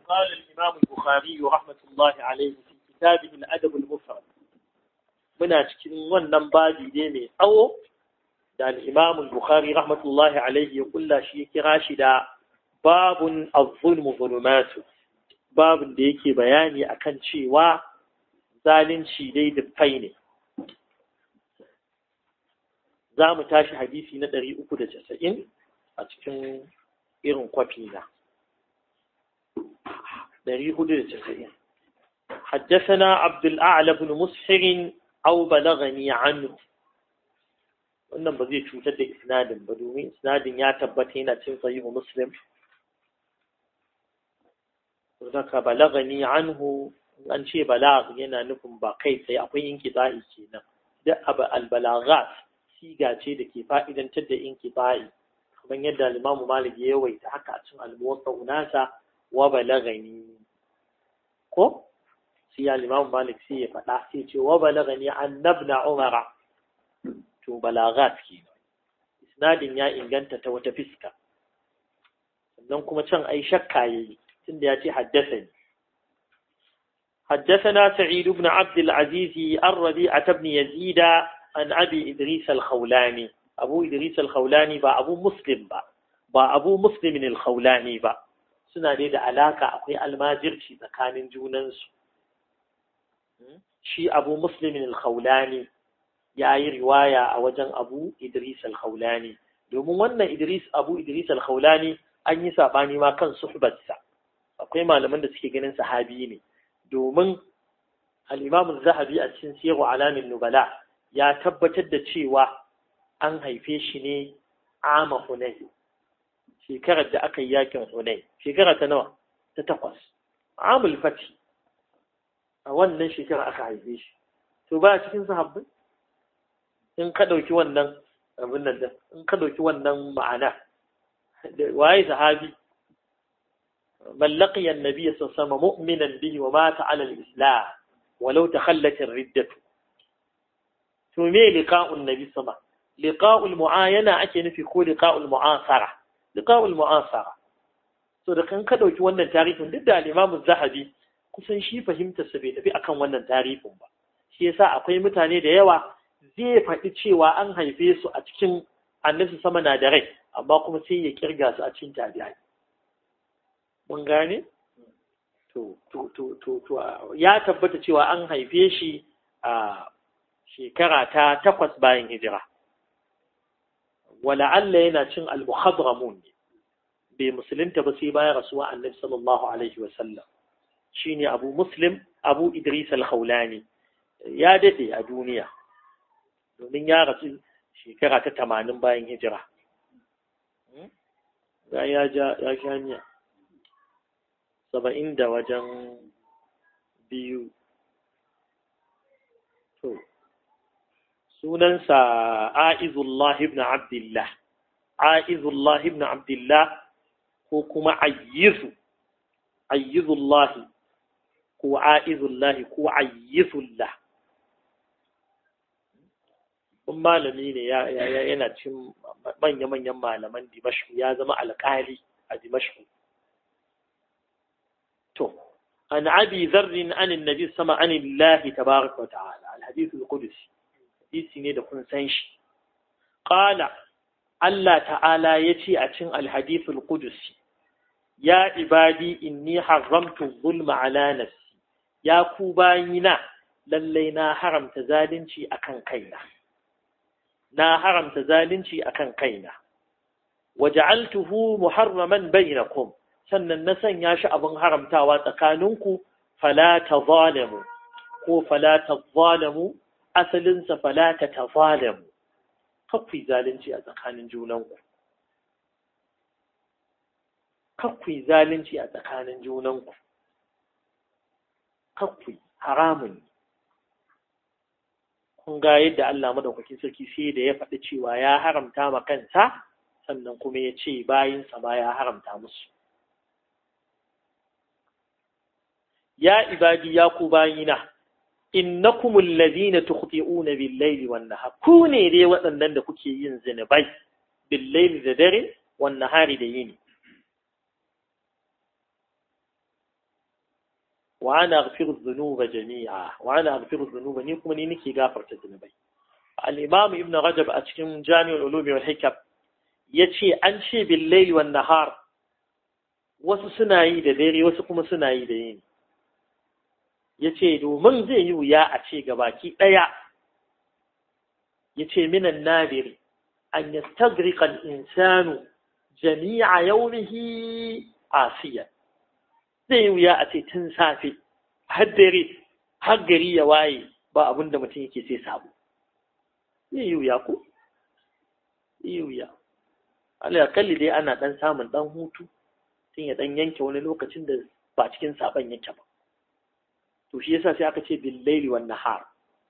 قال الإمام البخاري رحمة الله عليه في كتابه الأدب المفرد muna cikin wannan babi ne mai tsawo da al-Imam al-Bukhari rahmatullahi alaihi ya kulla shi ya kira shi da babun az-zulmu zulumatu babun da yake bayani akan cewa zalunci dai dukkai ne za mu tashi hadisi na 390 a cikin irin kwafi na 490 حدثنا عبد الأعلى بن مسحر أو بلغني عنه wannan ba zai cutar da isnadin ba domin isnadin ya tabbata yana cin sahihu muslim zaka balagani anhu an ce balag yana nufin ba kai sai akwai inqita'i kenan da al-balaghat siga ce da ke fa'idantar da inqita'i kamar yadda Imam Malik ya yawaita haka a cikin al-Muwatta nasa wa balagani ko sai Imam Malik sai ya faɗa sai ce wa balagani annabna Umara to balagat kenan isnadin ya inganta ta wata fiska sannan kuma can ai shakka yayi tunda ya ce haddathani حدثنا سعيد بن عبد العزيز الربيعة بن يزيد عن أبي إدريس الخولاني أبو إدريس الخولاني با أبو مسلم با أبو مسلم الخولاني با suna dai da alaka akwai almajirci tsakanin junansu shi abu muslimin al-khawlani ya yi riwaya a wajen abu idris al-khawlani domin wannan abu idris al-khawlani an yi sabani ma kan suhbatsa akwai malaman da suke ganin sahabi ne domin al-imam az-zahabi a cikin siyar alamin nubala ya tabbatar da cewa an haife shi ne ama hunay shekarar da aka yi yakin hunay shekara ta nawa ta 8 amul fati a wannan shekara aka haife shi to ba cikin sahabbai in ka dauki wannan abin nan da in ka dauki wannan ma'ana waye sahabi man laqiya an-nabiy sallallahu alaihi wasallam mu'minan bihi wa mata 'ala al-islam walau takhallat ar-riddah to me liqa'un nabi sama liqa'ul mu'ayana ake nufi ko liqa'ul mu'asara liqa'ul mu'asara to da kan ka dauki wannan tarihin duk da al-imam az-zahabi kusan shi fahimtar sa bai tafi akan wannan tarihin ba shi yasa akwai mutane da yawa zai faɗi cewa an haife su a cikin annabi sama na da rai amma kuma sai ya kirga su a cikin tabi'ai mun gane to ya tabbata cewa an haife shi a shekara ta 8 bayan hijira wala'alla yana cin al-muhadramun bai musulunta ba sai bayan rasuwa annabi sallallahu alaihi wa sallam shine abu idris al-khawlani ya dade a duniya domin ya rasu shekara ta 80 bayan hijira ya shanya 70 da wajen biyu to sunansa Aizullah ibn Abdullah ko kuma Ayyizullah ko Aizullah ko Ayyizullah malami ne yana cin manya-manyan malaman Dimashq ya zama alƙali a Dimashq to an abi zarrin anin nabi sama anillahi tabaraka wa ta'ala al-hadith al-qudsi hadisi ne da kun san shi qala Allah ta'ala yace a cikin al-hadith al-qudsi ya ibadi inni haramtu zulma ala nafsi ya ku bayina lallai na haramta zalunci akan kaina waja'altuhu muharraman bainakum sannan na sanya shi abin haramtawa tsakaninku fala tazalamu ko fala tazalamu asalin sa fala tatazalamu kafi zalunci a tsakanin junanku kafi haramun kun ga yadda Allah madaukakin sarki sai da ya faɗi cewa ya haramta ma kansa sannan kuma ya ce bayinsa ma ya haramta musu ya ibadi ya ku bayina innakumul ladina tukhti'una bil-layli wan-nahar ku ne dai waɗannan da kuke yin zinubai bil-layli da dare wan-nahari da yini wa ana aghfiru dhunuba jami'a wa ana aghfiru dhunuba ni kuma ni nake gafarta zunubai. Al-Imam Ibn Rajab a cikin Jami'ul Ulum wal Hikam yace an ce bil layli wan nahar, wasu suna yi da dare wasu kuma suna yi da yini. Yace domin zai yi wuya a ce gabaki daya, yace minan nadiri an yastagriqa al-insanu jami'a yawmihi asiyan. Zai yi wuya a ce tun safe har dare har gari ya waye ba abin da mutum yake sai sabo. Zai yi wuya ko? Yi wuya. Alal dai ana dan samun dan hutu, sun ya dan yanke wani lokacin da ba cikin saban yake ba. To shi yasa sai aka ce bil laili wan nahar.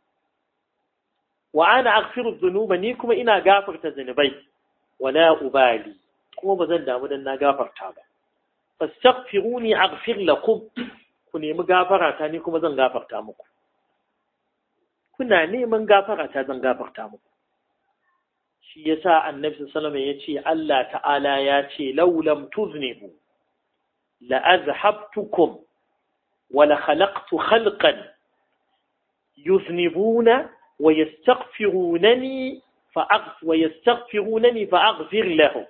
Wa ana aghfiru dhunuba, ni kuma ina gafarta zunubai, wala ubali, kuma bazan damu dan na gafarta ba. Fastaghfiruni aghfir lakum, ku nemi gafara ta ni kuma zan gafarta muku. Kuna neman gafara ta zan gafarta muku. Shi yasa Annabi sallallahu alaihi wasallam yace Allah ta'ala ya ce law lam tuznibu la azhabtukum wa la khalaqtu khalqan yuznibuna wa yastaghfirunani fa aghfir lahum.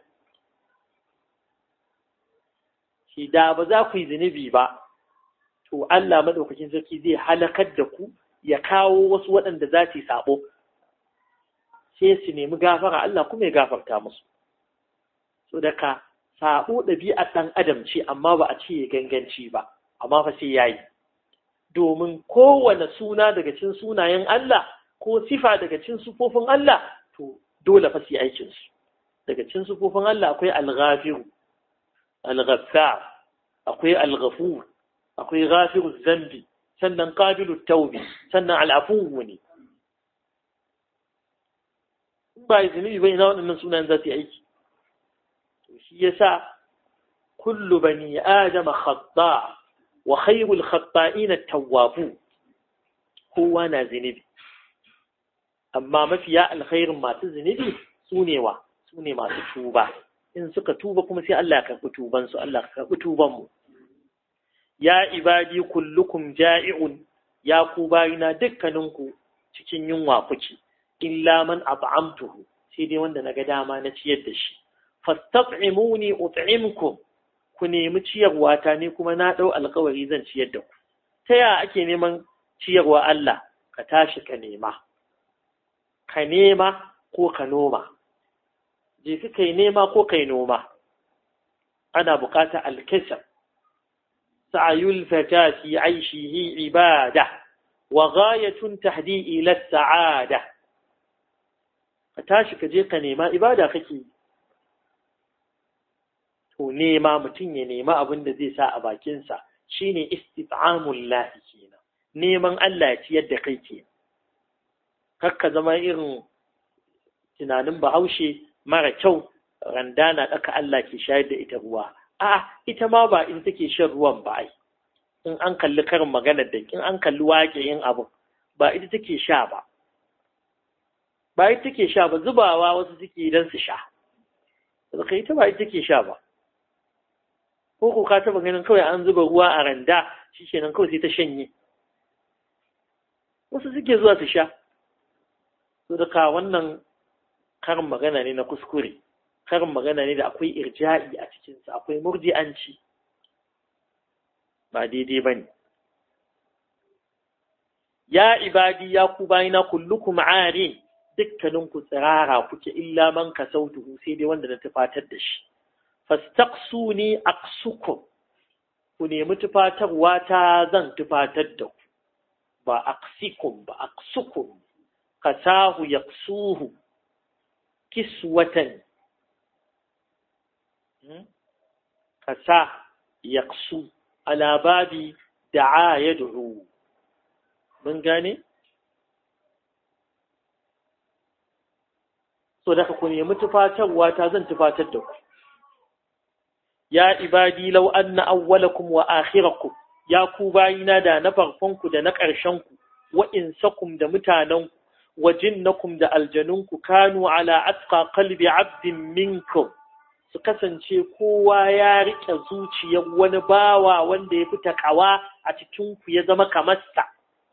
Shi da ba za ku yi zunubi ba, to Allah madaukakin sarki zai halakar da ku, ya kawo wasu waɗanda za su yi sabo, sai su nemi gafara Allah kuma ya gafarta musu. So daga sabo ɗabi'ar ɗan adam ce, amma ba a ce ya ganganci ba, amma fa sai yayi. Domin kowane suna daga cikin sunayen Allah ko sifa daga cikin sifofin Allah, to dole fa sai aikin su. Daga cikin sifofin Allah akwai al-Ghafir, al-Ghaffar, akwai al-Ghafur, akwai Ghafiru Zambi, sannan Qabilu Tawbi, sannan al-Afuwu ne. Ba izini ba ina waɗannan sunayen za su yi aiki. To shi yasa kullu bani adama khata wa khayrul khata'in at-tawwabun. Kowa na zinubi, amma mafiya alkhairin masu zinubi sune masu tuba. In suka tuba kuma sai Allah ya karɓi tubansu, Allah ya karɓi tubanmu. Ya ibadi kullukum ja'i'un, ya ku bayina dukkaninku cikin yunwa kuke, illa man at'amtuhu, sai dai wanda naga dama na ciyar da shi. Fastat'imuni ut'imkum, ku nemi ciyarwa ta ne kuma na dau alƙawari zan ciyar da ku. Ta ya ake neman ciyarwa Allah? Ka tashi ka nema. Ka nema ko ka noma. Je ka kai nema ko kai noma. Ana bukata alkasab. Sa'yul fata fi 'aishihi ibada wa ghayatun tahdi ila as-sa'ada. Ka tashi ka je ka nema, ibada kake. To nema, mutum ya nema abin da zai sa a bakinsa shine istif'amul lahi kenan. Neman Allah ya ciyar da kai kenan. Kakka zama irin tunanin Bahaushe mara kyau, randa na ɗaka Allah ke shayar da ita ruwa. Ita ma ba in take shan ruwan ba ai. In an kalli karin maganar da in an kalli waƙe abin, ba ita take sha ba. Ba ita take sha ba, zubawa wasu suke don su sha. Zaka ita ba ita take sha ba. Ko ka taɓa ganin kawai an zuba ruwa a randa, shi kenan kawai sai ta shanye. Wasu suke zuwa su sha. So daga wannan karin magana ne na kuskure. Karin magana ne da akwai irja'i a cikinsa, akwai murji'anci. Ba daidai ba ne. Ya ibadi ya ku bayina kullukum arin, dukkaninku tsirara kuke illa man kasautuhu, sai dai wanda na tufatar da shi. Fastaqsuni aqsukum, ku nemi tufatarwa ta zan tufatar da ku. Ba aqsikum ba, aqsukum. Kasahu yaqsuhu kiswatan. Kasa yaqsu ala babi da'a yad'u. Mun gane? So da ku nemi tufatarwa ta zan tufatar da ku. Ya ibadi law anna awwalakum wa akhirakum, ya ku bayina da na farkonku da na ƙarshenku, wa insakum da mutanenku, wa jinnakum da aljanunku, kanu ala atqa qalbi abdin minkum, su kasance kowa ya riƙe zuciyar wani bawa wanda ya fi takawa a cikin ku ya zama kamar sa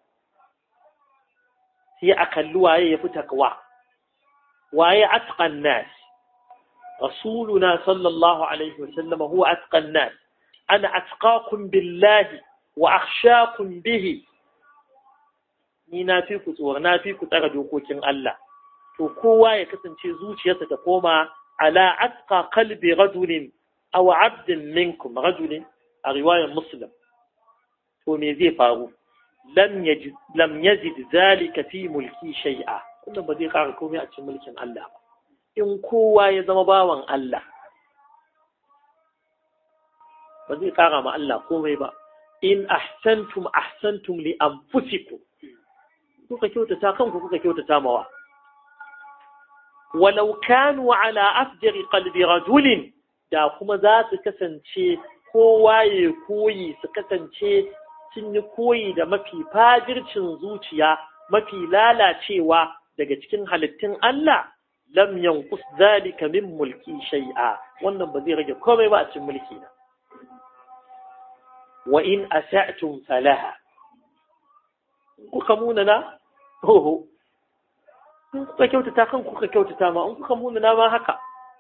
sai a kalli waye ya fi takawa waye atqan nas rasuluna sallallahu alaihi wasallam huwa atqan nas ana atqakum billahi wa akhshakum bihi ni na fi ku tsoro na fi ku tsara dokokin Allah to kowa ya kasance zuciyarsa ta koma ala atqa qalbi rajulin aw 'abdin minkum rajulin a riwayar muslim to me zai faru lam yazid zalika fi mulki shay'a kullum ba zai ƙara komai a cikin mulkin Allah ba in kowa ya zama bawan Allah ba zai ƙara ma Allah komai ba in ahsantum li anfusikum kuka kyautata kanku kuka kyautata mawa walau kanu ala afjari qalbi rajulin da kuma za su kasance kowa ya koyi su kasance sun yi koyi da mafi fajircin zuciya mafi lalacewa daga cikin halittun Allah lam yanqus zalika min mulki shay'a wannan ba zai rage komai ba a cikin mulki na wa in asa'tum falaha kuka munana hoho in kuka kyautata kan kuka kyautata ma in kuka munana ma haka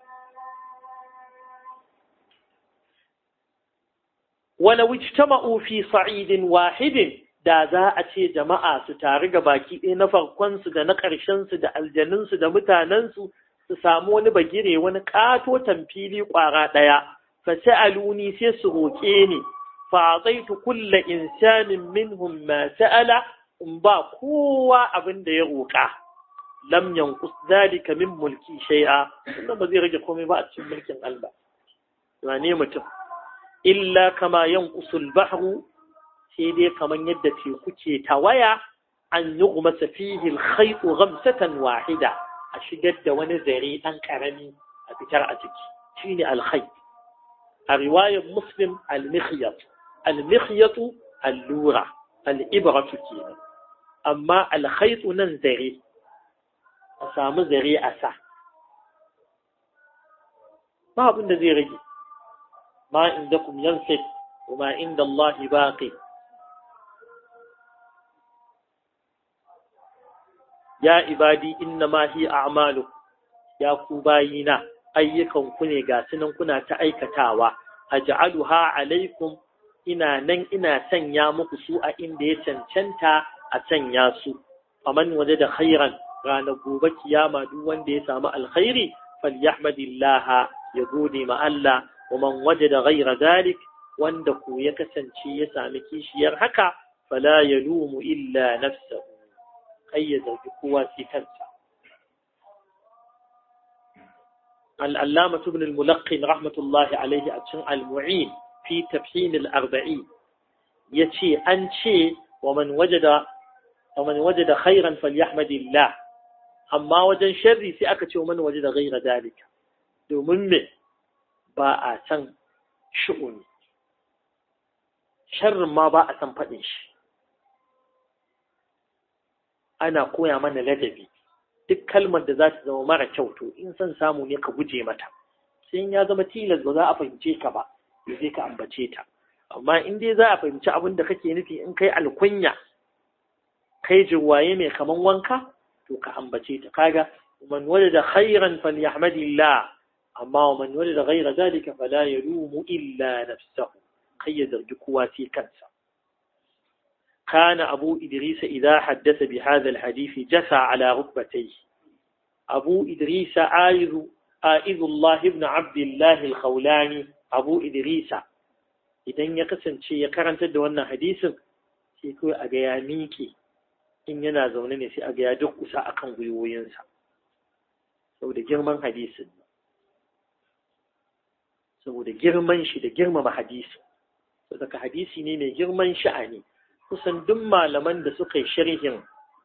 walau ijtama'u fi sa'idin wahidin da za a ce jama'a su tare ga baki ɗaya na farkon su da na ƙarshen su da aljanun su da mutanen su su samu wani bagire wani katotan fili ƙwara ɗaya fa sa'aluni sai su roƙe ni fa ataitu kulla insanin minhum ma sa'ala in ba kowa abin da ya roƙa lam yanqus zalika min mulki shay'a wannan ba zai rage komai ba a cikin mulkin Allah wane mutum illa kama yanqusul bahru sai dai kaman yadda teku ke tawaya an yughmasa fihi al-khayt ghamsatan wahida a shigar da wani zare dan karami a fitar a ciki shine al-khayt a riwayar muslim al-mikhyat al-lura al-ibratu kenan amma al-khayt nan zare a samu zare a sa ba abin da zai rage ما عندكم ينفد وما عند الله باقي يا عبادي إنما هي أعمالكم يا كوباينا أيكم كني غاسنن كنا تأيكتاوا أجعلها عليكم ina sanya muku su a inda ya cancanta a sanya su faman wajada khairan ranar gobe kiyama duk wanda ya samu alkhairi falyahmadillah ya gode ma Allah ومن وجد غير ذلك وندكو يكسنشي يسامي كيشير حكا فلا يلوم إلا نفسه قيد بقوة كنسا العلامة ابن الملقن رحمة الله عليه أتشن المعين في تبحين الأربعين يتشي أنشي ومن وجد خيرا فليحمد الله أما وجد شر سأكت ومن وجد غير ذلك دو منه ba a san shi'uni sharrin ma ba a san faɗin shi ana koya mana ladabi duk kalmar da za ta zama mara kyau to in san samu ne ka guje mata sai ya zama tilas ba za a fahimce ka ba sai ka ambace ta amma in dai za a fahimci abin da kake nufi in kai alkunya kai jirwaye mai kaman wanka to ka ambace ta kaga man wajada khairan falyahmadillah أما ومن ولد غير ذلك فلا يلوم إلا نفسه قيد الجكوات كنسا كان أبو إدريس إذا حدث بهذا الحديث جثى على ركبتيه أبو إدريس آئذ الله ابن عبد الله الخولاني أبو إدريس إذن يقسم شيء يقرن تدونا حديث سيكون أغياميكي إن ينازونني سي أغيادك أساءكم غيوينسا سوى جرمان حديث saboda girman shi da girmama hadisi saboda hadisi ne mai girman sha'ani kusan duk malaman da suka yi sharhin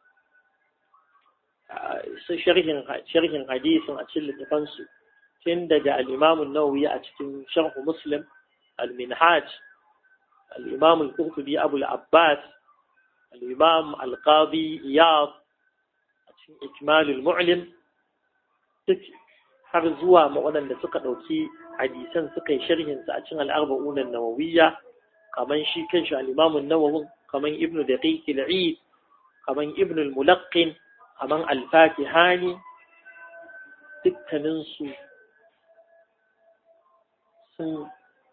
hadisin a cikin littafansu tun daga al-Imam an-Nawawi a cikin Sharh Muslim al-Minhaj al-Imam al-Qurtubi Abu al-Abbas al-Imam al-Qadi Iyad a cikin Ikmal al-Mu'lim har zuwa waɗanda suka ɗauki hadisan suka yi sharhin sa a cikin al-arba'un an-nawawiyya kaman shi kanshi al-imam an-nawawi kaman ibnu daqiq al-eid kaman ibnu al-mulaqqin kaman al-fatihani dukkanin su sun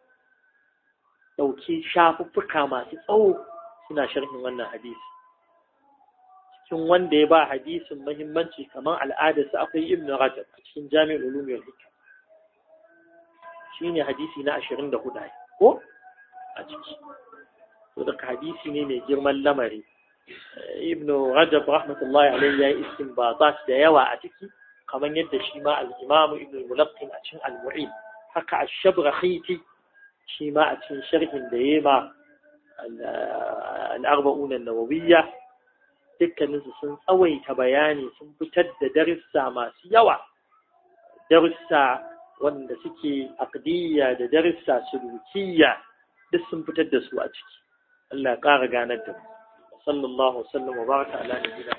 dauki shafuffuka masu tsawo suna sharhin wannan hadisi. Cikin wanda ya ba hadisin muhimmanci kamar al'adarsa akwai Ibn Rajab a cikin Jami'ul Ulum wal Hikam. Shine hadisi na 24 ko a ciki. To da hadisi ne mai girman lamari. Ibn Rajab rahmatullahi alayhi ya yi istinbatat da yawa a ciki kamar yadda shi ma al-Imam Ibn al-Mulaqqin a cikin al-Mu'in, haka ash-Shabrakhiti shi ma a cikin sharhin da yayi ma al-arba'un an-nawawiyya dukkaninsu sun tsawaita bayani sun fitar da darussa masu yawa, darussa wanda suke aqdiyya da darussa sulukiyya duk sun fitar da su a ciki. Allah ya ƙara ganar da mu. Sallallahu alaihi wa sallam wa baraka ala nabiyyina